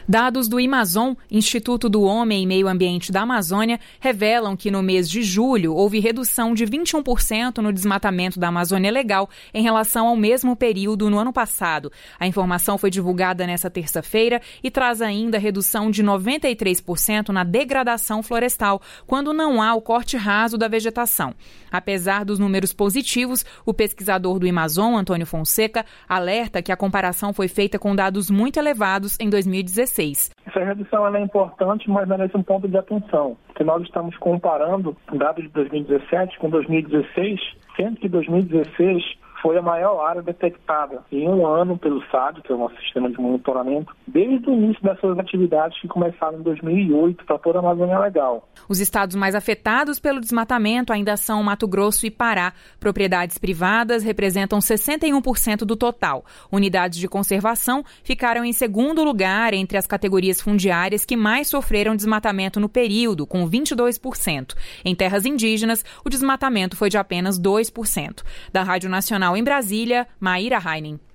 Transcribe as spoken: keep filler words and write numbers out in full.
Dados do Imazon, Instituto do Homem e Meio Ambiente da Amazônia, revelam que no mês de julho houve redução de vinte e um por cento no desmatamento da Amazônia Legal em relação ao mesmo período no ano passado. A informação foi divulgada nesta terça-feira e traz ainda redução de noventa e três por cento na degradação florestal, quando não há o corte raso da vegetação. Apesar dos números positivos, o pesquisador do Imazon, Antônio Fonseca, alerta que a comparação foi feita com dados muito elevados em dois mil e dezesseis. Essa redução ela é importante, mas merece um ponto de atenção, porque nós estamos comparando dados de dois mil e dezessete com dois mil e dezesseis, sendo que dois mil e dezesseis foi a maior área detectada em um ano pelo S A D, que é o nosso sistema de monitoramento, desde o início dessas atividades que começaram em dois mil e oito para toda a Amazônia Legal. Os estados mais afetados pelo desmatamento ainda são Mato Grosso e Pará. Propriedades privadas representam sessenta e um por cento do total. Unidades de conservação ficaram em segundo lugar entre as categorias fundiárias que mais sofreram desmatamento no período, com vinte e dois por cento. Em terras indígenas, o desmatamento foi de apenas dois por cento. Da Rádio Nacional em Brasília, Maíra Heinen.